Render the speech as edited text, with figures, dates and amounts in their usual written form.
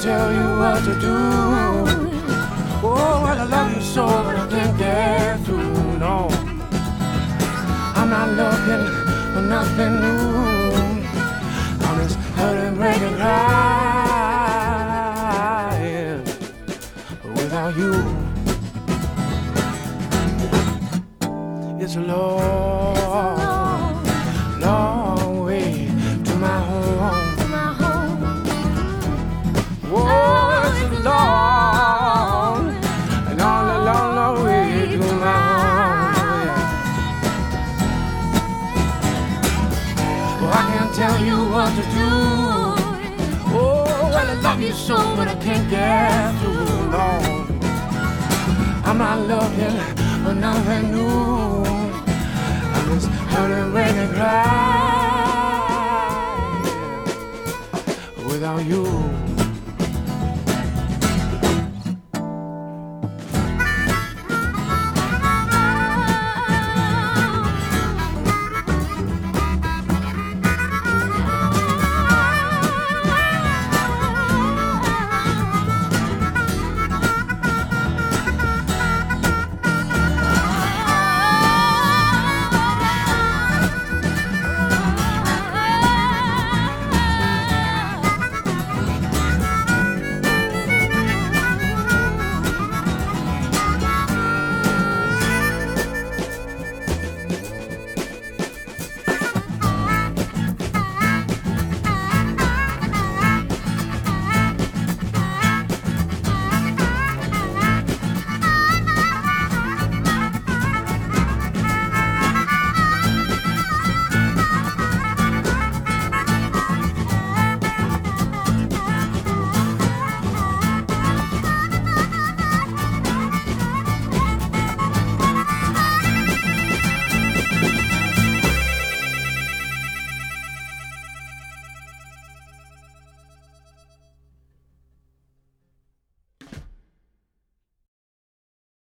tell you what to do. Oh, well, I love you so, but I can't get through, no. I'm not looking for nothing new. I'm just hurting, breaking, crying without you. It's a long, long way to my home. Oh, it's a long and all a long, long way to my home. Well, I can't tell you what to do. Oh, well, I love you so, but I can't get through, no. I'm not looking for nothing new. I'm just hurting, breaking, crying without you.